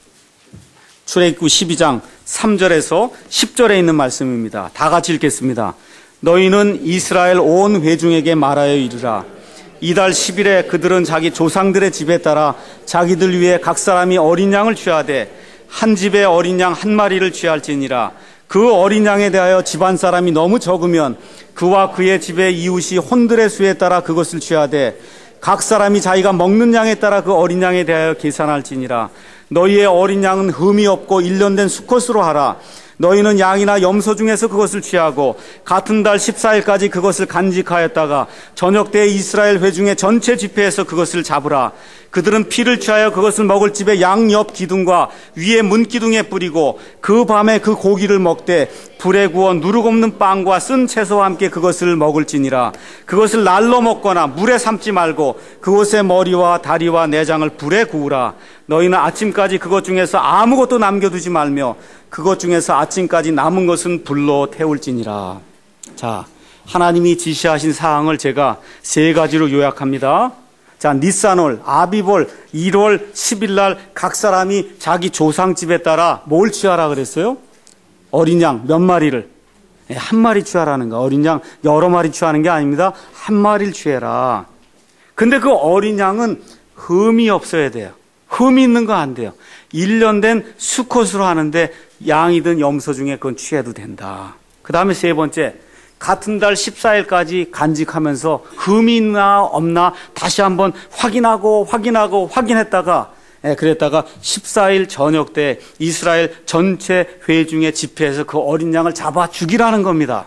출애굽기 십이 장 삼 절에서 십 절에 있는 말씀입니다. 다 같이 읽겠습니다. 너희는 이스라엘 온 회중에게 말하여 이르라. 이달 십 일에 그들은 자기 조상들의 집에 따라 자기들 위해 각 사람이 어린 양을 취하되 한 집에 어린 양 한 마리를 취할지니라. 그 어린 양에 대하여 집안 사람이 너무 적으면 그와 그의 집의 이웃이 혼들의 수에 따라 그것을 취하되 각 사람이 자기가 먹는 양에 따라 그 어린 양에 대하여 계산할지니라. 너희의 어린 양은 흠이 없고 일년된 수컷으로 하라. 너희는 양이나 염소 중에서 그것을 취하고 같은 달 십사 일까지 그것을 간직하였다가 저녁 때 이스라엘 회중의 전체 집회에서 그것을 잡으라. 그들은 피를 취하여 그것을 먹을 집에 양 옆 기둥과 위에 문 기둥에 뿌리고 그 밤에 그 고기를 먹되 불에 구워 누룩 없는 빵과 쓴 채소와 함께 그것을 먹을지니라. 그것을 날로 먹거나 물에 삶지 말고 그것의 머리와 다리와 내장을 불에 구우라. 너희는 아침까지 그것 중에서 아무것도 남겨두지 말며 그것 중에서 아침까지 남은 것은 불로 태울지니라. 자, 하나님이 지시하신 사항을 제가 세 가지로 요약합니다. 자, 니산월, 아비볼, 일월 십 일 날 각 사람이 자기 조상 집에 따라 뭘 취하라 그랬어요? 어린 양 몇 마리를? 한 마리 취하라는 거. 어린 양 여러 마리 취하는 게 아닙니다. 한 마리를 취해라. 근데 그 어린 양은 흠이 없어야 돼요. 흠이 있는 거 안 돼요. 일 년 된 수컷으로 하는데 양이든 염소 중에 그건 취해도 된다. 그 다음에 세 번째, 같은 달 십사 일까지 간직하면서 흠이 있나 없나 다시 한번 확인하고 확인하고 확인했다가 예, 그랬다가 십사 일 저녁 때 이스라엘 전체 회중의 집회에서 그 어린 양을 잡아 죽이라는 겁니다.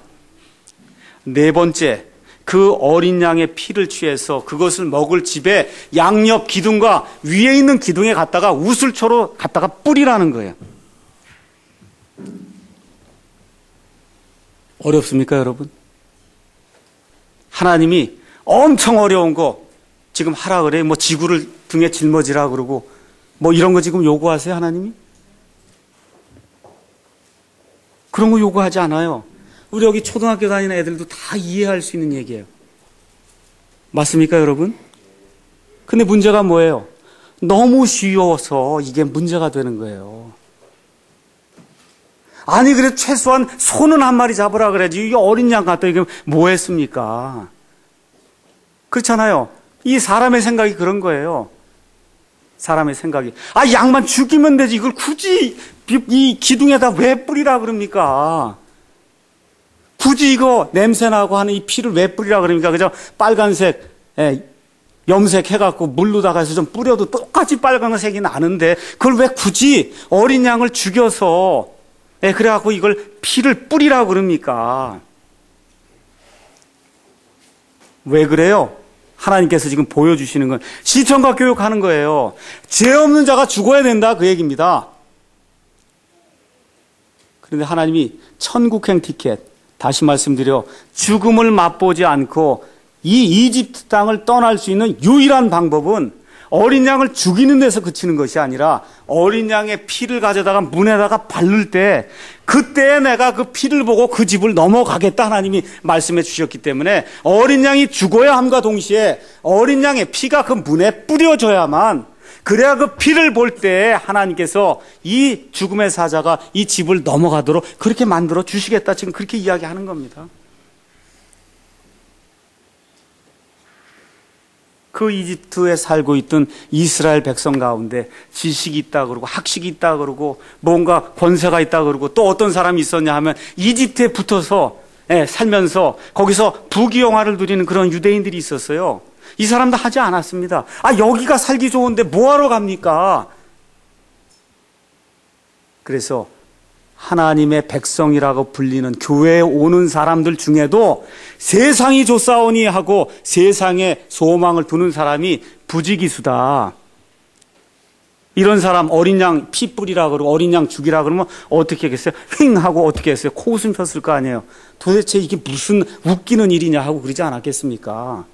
네 번째, 그 어린 양의 피를 취해서 그것을 먹을 집에 양옆 기둥과 위에 있는 기둥에 갖다가 우슬초로 갖다가 뿌리라는 거예요. 어렵습니까, 여러분? 하나님이 엄청 어려운 거 지금 하라 그래. 뭐 지구를 등에 짊어지라 그러고 뭐 이런 거 지금 요구하세요, 하나님이? 그런 거 요구하지 않아요. 우리 여기 초등학교 다니는 애들도 다 이해할 수 있는 얘기예요. 맞습니까, 여러분? 근데 문제가 뭐예요? 너무 쉬워서 이게 문제가 되는 거예요. 아니, 그래, 최소한 소는 한 마리 잡으라 그래야지. 이게 어린 양 갖다 이게 뭐 했습니까? 그렇잖아요. 이 사람의 생각이 그런 거예요. 사람의 생각이. 아, 양만 죽이면 되지. 이걸 굳이 이 기둥에다 왜 뿌리라 그럽니까? 굳이 이거 냄새나고 하는 이 피를 왜 뿌리라 그럽니까? 그죠? 빨간색, 예, 염색 해갖고 물로다가 해서 좀 뿌려도 똑같이 빨간색이 나는데 그걸 왜 굳이 어린 양을 죽여서 예, 그래갖고 이걸 피를 뿌리라고 그럽니까? 왜 그래요? 하나님께서 지금 보여주시는 건 시청각 교육하는 거예요. 죄 없는 자가 죽어야 된다 그 얘기입니다. 그런데 하나님이 천국행 티켓, 다시 말씀드려 죽음을 맛보지 않고 이 이집트 땅을 떠날 수 있는 유일한 방법은 어린 양을 죽이는 데서 그치는 것이 아니라 어린 양의 피를 가져다가 문에다가 바를 때 그때 내가 그 피를 보고 그 집을 넘어가겠다 하나님이 말씀해 주셨기 때문에 어린 양이 죽어야 함과 동시에 어린 양의 피가 그 문에 뿌려져야만 그래야 그 피를 볼 때 하나님께서 이 죽음의 사자가 이 집을 넘어가도록 그렇게 만들어 주시겠다 지금 그렇게 이야기하는 겁니다. 그 이집트에 살고 있던 이스라엘 백성 가운데 지식이 있다 그러고 학식이 있다 그러고 뭔가 권세가 있다 그러고 또 어떤 사람이 있었냐 하면 이집트에 붙어서 예, 살면서 거기서 부귀영화를 누리는 그런 유대인들이 있었어요. 이 사람도 하지 않았습니다. 아, 여기가 살기 좋은데 뭐하러 갑니까? 그래서 하나님의 백성이라고 불리는 교회에 오는 사람들 중에도 세상이 좋사오니 하고 세상에 소망을 두는 사람이 부지기수다. 이런 사람 어린 양 피 뿌리라 그러고 어린 양 죽이라 그러면 어떻게 하겠어요? 휑 하고 어떻게 했어요? 코웃음 폈을 거 아니에요. 도대체 이게 무슨 웃기는 일이냐 하고 그러지 않았겠습니까?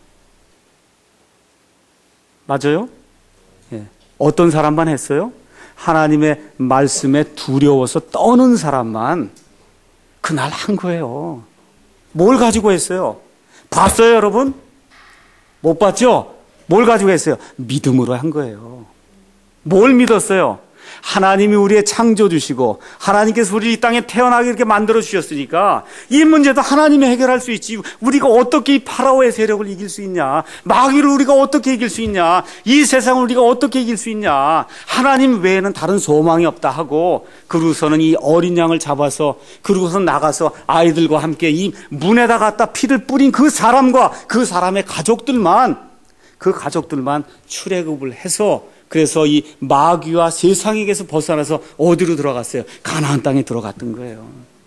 맞아요? 예. 어떤 사람만 했어요? 하나님의 말씀에 두려워서 떠는 사람만 그날 한 거예요. 뭘 가지고 했어요? 봤어요, 여러분? 못 봤죠? 뭘 가지고 했어요? 믿음으로 한 거예요. 뭘 믿었어요? 하나님이 우리의 창조주시고 하나님께서 우리 이 땅에 태어나게 이렇게 만들어 주셨으니까 이 문제도 하나님이 해결할 수 있지. 우리가 어떻게 이 파라오의 세력을 이길 수 있냐? 마귀를 우리가 어떻게 이길 수 있냐? 이 세상을 우리가 어떻게 이길 수 있냐? 하나님 외에는 다른 소망이 없다 하고, 그러고서는 이 어린 양을 잡아서 그러고서 나가서 아이들과 함께 이 문에다 갖다 피를 뿌린 그 사람과 그 사람의 가족들만 그 가족들만 출애굽을 해서, 그래서 이 마귀와 세상에게서 벗어나서 어디로 들어갔어요? 가나안 땅에 들어갔던 거예요.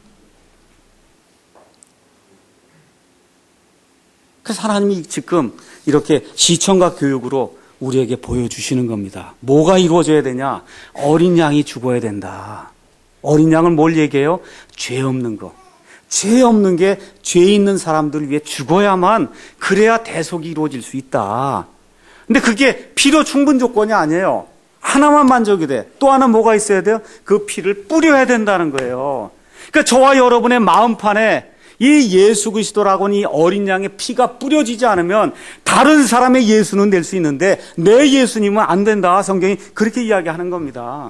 그래서 하나님이 지금 이렇게 시청과 교육으로 우리에게 보여주시는 겁니다. 뭐가 이루어져야 되냐? 어린 양이 죽어야 된다. 어린 양을 뭘 얘기해요? 죄 없는 거. 죄 없는 게 죄 있는 사람들을 위해 죽어야만, 그래야 대속이 이루어질 수 있다. 근데 그게 필요 충분 조건이 아니에요. 하나만 만족이 돼. 또 하나 뭐가 있어야 돼요? 그 피를 뿌려야 된다는 거예요. 그러니까 저와 여러분의 마음판에 이 예수 그리스도라고는 이 어린 양의 피가 뿌려지지 않으면 다른 사람의 예수는 될 수 있는데 내 예수님은 안 된다. 성경이 그렇게 이야기하는 겁니다.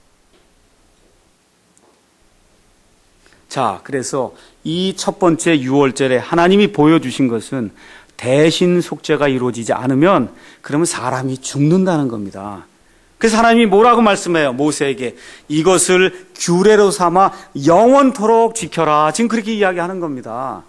자, 그래서 이 첫 번째 유월절에 하나님이 보여주신 것은 대신 속죄가 이루어지지 않으면 그러면 사람이 죽는다는 겁니다. 그래서 하나님이 뭐라고 말씀해요? 모세에게 이것을 규례로 삼아 영원토록 지켜라. 지금 그렇게 이야기하는 겁니다.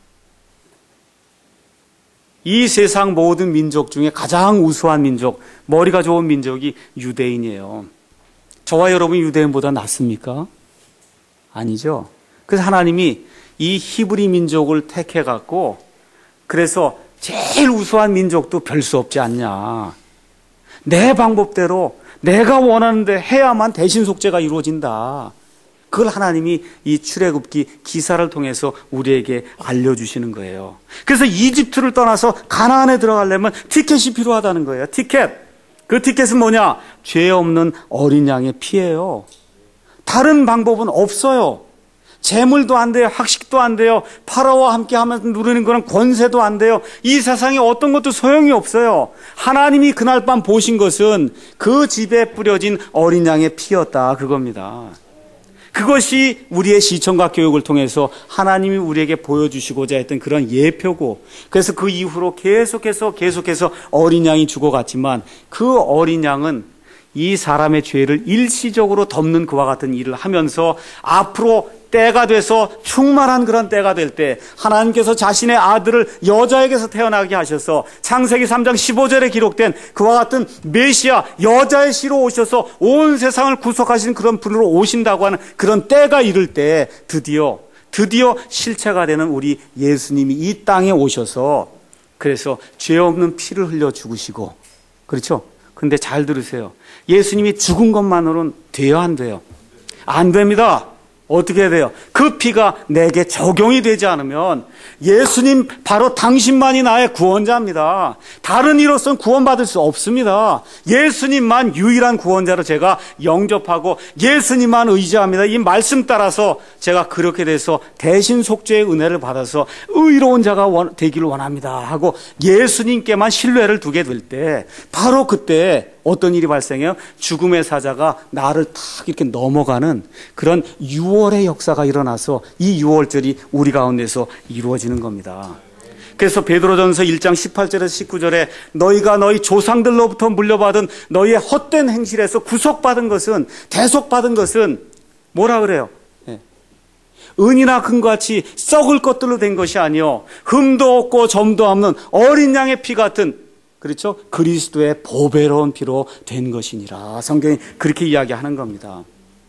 이 세상 모든 민족 중에 가장 우수한 민족, 머리가 좋은 민족이 유대인이에요. 저와 여러분이 유대인보다 낫습니까? 아니죠. 그래서 하나님이 이 히브리 민족을 택해갖고, 그래서 제일 우수한 민족도 별 수 없지 않냐. 내 방법대로 내가 원하는데 해야만 대신 속죄가 이루어진다. 그걸 하나님이 이 출애굽기 기사를 통해서 우리에게 알려주시는 거예요. 그래서 이집트를 떠나서 가나안에 들어가려면 티켓이 필요하다는 거예요. 티켓. 그 티켓은 뭐냐? 죄 없는 어린 양의 피예요. 다른 방법은 없어요. 재물도 안 돼요. 학식도 안 돼요. 파라오와 함께 하면서 누리는 그런 권세도 안 돼요. 이 세상에 어떤 것도 소용이 없어요. 하나님이 그날 밤 보신 것은 그 집에 뿌려진 어린 양의 피였다. 그겁니다. 그것이 우리의 시청과 교육을 통해서 하나님이 우리에게 보여주시고자 했던 그런 예표고, 그래서 그 이후로 계속해서 계속해서 어린 양이 죽어갔지만 그 어린 양은 이 사람의 죄를 일시적으로 덮는 그와 같은 일을 하면서 앞으로 때가 돼서 충만한 그런 때가 될 때 하나님께서 자신의 아들을 여자에게서 태어나게 하셔서 창세기 삼 장 십오 절에 기록된 그와 같은 메시아, 여자의 씨로 오셔서 온 세상을 구속하신 그런 분으로 오신다고 하는 그런 때가 이를 때 드디어 드디어 실체가 되는 우리 예수님이 이 땅에 오셔서, 그래서 죄 없는 피를 흘려 죽으시고, 그렇죠? 근데 잘 들으세요. 예수님이 죽은 것만으로는 돼요, 안 돼요? 안 됩니다. 어떻게 해야 돼요? 그 피가 내게 적용이 되지 않으면, 예수님 바로 당신만이 나의 구원자입니다. 다른 이로서는 구원받을 수 없습니다. 예수님만 유일한 구원자로 제가 영접하고 예수님만 의지합니다. 이 말씀 따라서 제가 그렇게 돼서 대신 속죄의 은혜를 받아서 의로운 자가 되기를 원합니다 하고 예수님께만 신뢰를 두게 될 때, 바로 그때 어떤 일이 발생해요? 죽음의 사자가 나를 탁 이렇게 넘어가는 그런 유월의 역사가 일어나서 이 유월절이 우리 가운데서 이루어지는 겁니다. 그래서 베드로전서 일 장 십팔 절에서 십구 절에 너희가 너희 조상들로부터 물려받은 너희의 헛된 행실에서 구속받은 것은, 대속받은 것은 뭐라 그래요? 네. 은이나 금같이 썩을 것들로 된 것이 아니요 흠도 없고 점도 없는 어린 양의 피 같은, 그렇죠? 그리스도의 보배로운 피로 된 것이니라. 성경이 그렇게 이야기하는 겁니다.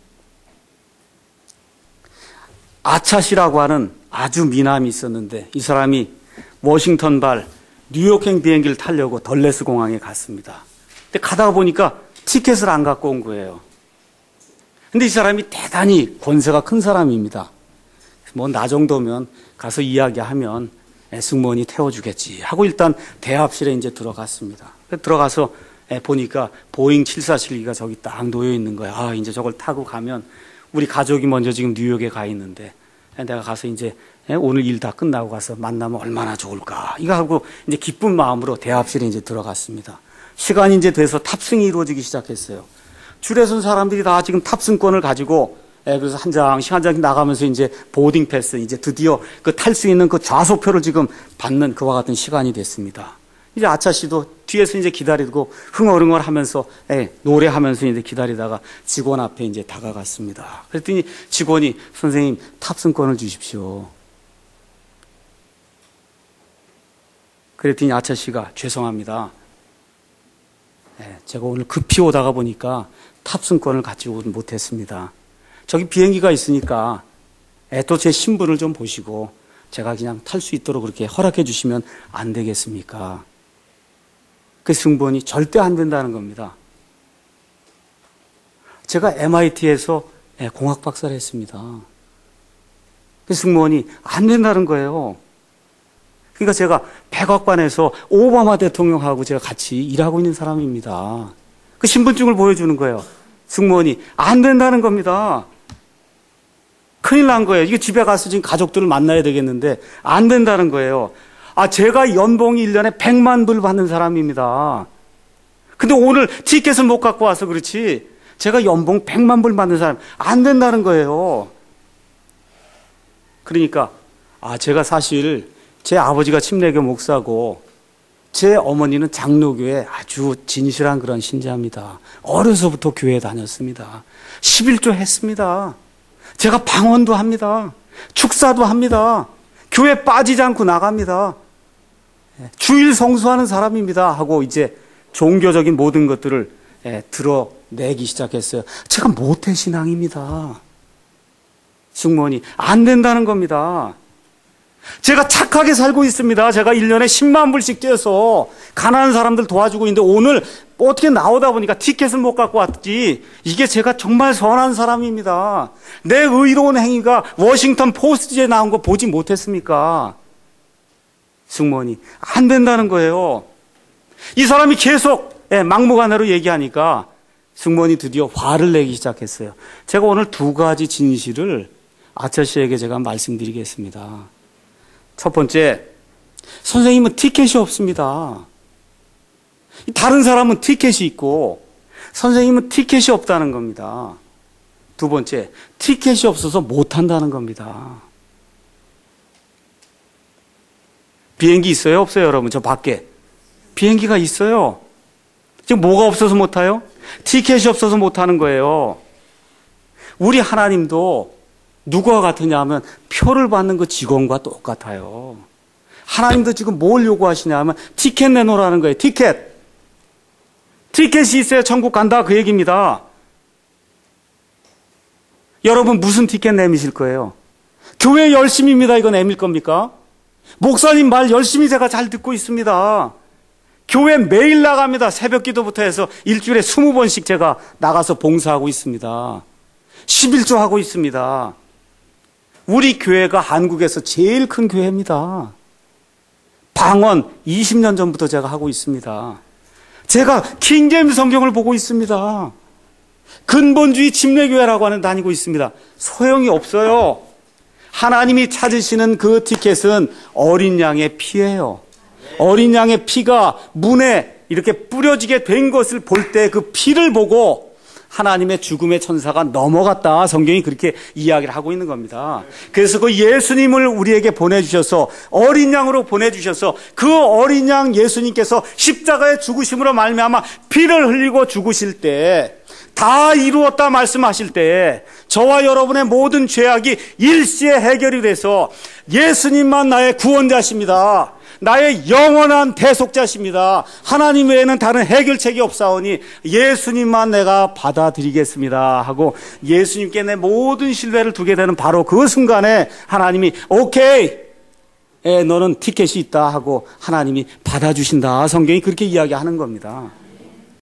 아차시라고 하는 아주 미남이 있었는데, 이 사람이 워싱턴발 뉴욕행 비행기를 타려고 덜레스 공항에 갔습니다. 근데 가다가 보니까 티켓을 안 갖고 온 거예요. 근데 이 사람이 대단히 권세가 큰 사람입니다. 뭐 나 정도면 가서 이야기하면 승무원이 태워주겠지 하고 일단 대합실에 이제 들어갔습니다. 들어가서 보니까 보잉 칠사칠이가 저기 딱 놓여 있는 거야. 아, 이제 저걸 타고 가면 우리 가족이 먼저 지금 뉴욕에 가 있는데 내가 가서 이제 오늘 일 다 끝나고 가서 만나면 얼마나 좋을까. 이거 하고 이제 기쁜 마음으로 대합실에 이제 들어갔습니다. 시간이 이제 돼서 탑승이 이루어지기 시작했어요. 줄에 선 사람들이 다 지금 탑승권을 가지고 그래서 한 장씩 한 장씩 나가면서 이제 보딩 패스, 이제 드디어 그 탈 수 있는 그 좌석표를 지금 받는 그와 같은 시간이 됐습니다. 이제 아차 씨도 뒤에서 이제 기다리고 흥얼흥얼 하면서 예, 노래하면서 이제 기다리다가 직원 앞에 이제 다가갔습니다. 그랬더니 직원이 선생님 탑승권을 주십시오. 그랬더니 아차 씨가 죄송합니다. 예, 제가 오늘 급히 오다가 보니까 탑승권을 가지고 못했습니다. 저기 비행기가 있으니까 예, 또 제 신분을 좀 보시고 제가 그냥 탈 수 있도록 그렇게 허락해 주시면 안 되겠습니까? 그 승무원이 절대 안 된다는 겁니다. 제가 엠아이티에서 공학 박사를 했습니다. 그 승무원이 안 된다는 거예요. 그러니까 제가 백악관에서 오바마 대통령하고 제가 같이 일하고 있는 사람입니다. 그 신분증을 보여주는 거예요. 승무원이 안 된다는 겁니다. 큰일 난 거예요. 이거 집에 가서 지금 가족들을 만나야 되겠는데 안 된다는 거예요. 아, 제가 연봉이 일 년에 백만 불 받는 사람입니다. 근데 오늘 티켓을 못 갖고 와서 그렇지 제가 연봉 백만 불 받는 사람 안 된다는 거예요. 그러니까 아, 제가 사실 제 아버지가 침례교 목사고 제 어머니는 장로교회 아주 진실한 그런 신자입니다. 어려서부터 교회에 다녔습니다. 십일조 했습니다. 제가 방언도 합니다. 축사도 합니다. 교회 빠지지 않고 나갑니다. 주일 성수하는 사람입니다 하고 이제 종교적인 모든 것들을 드러내기 시작했어요. 제가 모태신앙입니다. 승무원이 안 된다는 겁니다. 제가 착하게 살고 있습니다. 제가 일 년에 십만 불씩 떼서 가난한 사람들 도와주고 있는데 오늘 어떻게 나오다 보니까 티켓을 못 갖고 왔지. 이게 제가 정말 선한 사람입니다. 내 의로운 행위가 워싱턴 포스트에 나온 거 보지 못했습니까? 승무원이 안 된다는 거예요. 이 사람이 계속 막무가내로 얘기하니까 승무원이 드디어 화를 내기 시작했어요. 제가 오늘 두 가지 진실을 아차 씨에게 제가 말씀드리겠습니다. 첫 번째, 선생님은 티켓이 없습니다. 다른 사람은 티켓이 있고 선생님은 티켓이 없다는 겁니다. 두 번째, 티켓이 없어서 못한다는 겁니다. 비행기 있어요? 없어요? 여러분 저 밖에 비행기가 있어요. 지금 뭐가 없어서 못 타요? 티켓이 없어서 못 타는 거예요. 우리 하나님도 누구와 같으냐 하면 표를 받는 그 직원과 똑같아요. 하나님도 지금 뭘 요구하시냐 하면 티켓 내놓으라는 거예요. 티켓. 티켓이 있어야 천국 간다 그 얘기입니다. 여러분 무슨 티켓 내미실 거예요? 교회 열심입니다. 이거 내밀 겁니까? 목사님 말 열심히 제가 잘 듣고 있습니다. 교회 매일 나갑니다. 새벽 기도부터 해서 일주일에 스무 번씩 제가 나가서 봉사하고 있습니다. 십일조 하고 있습니다. 우리 교회가 한국에서 제일 큰 교회입니다. 방언 이십 년 전부터 제가 하고 있습니다. 제가 킹제임스 성경을 보고 있습니다. 근본주의 침례교회라고 하는 데 다니고 있습니다. 소용이 없어요. 하나님이 찾으시는 그 티켓은 어린 양의 피예요. 어린 양의 피가 문에 이렇게 뿌려지게 된 것을 볼 때 그 피를 보고 하나님의 죽음의 천사가 넘어갔다. 성경이 그렇게 이야기를 하고 있는 겁니다. 그래서 그 예수님을 우리에게 보내주셔서 어린 양으로 보내주셔서 그 어린 양 예수님께서 십자가의 죽으심으로 말미암아 피를 흘리고 죽으실 때 다 이루었다 말씀하실 때 저와 여러분의 모든 죄악이 일시에 해결이 돼서 예수님만 나의 구원자십니다. 나의 영원한 대속자십니다. 하나님 외에는 다른 해결책이 없사오니 예수님만 내가 받아들이겠습니다 하고 예수님께 내 모든 신뢰를 두게 되는 바로 그 순간에 하나님이 오케이 에, 너는 티켓이 있다 하고 하나님이 받아주신다. 성경이 그렇게 이야기하는 겁니다.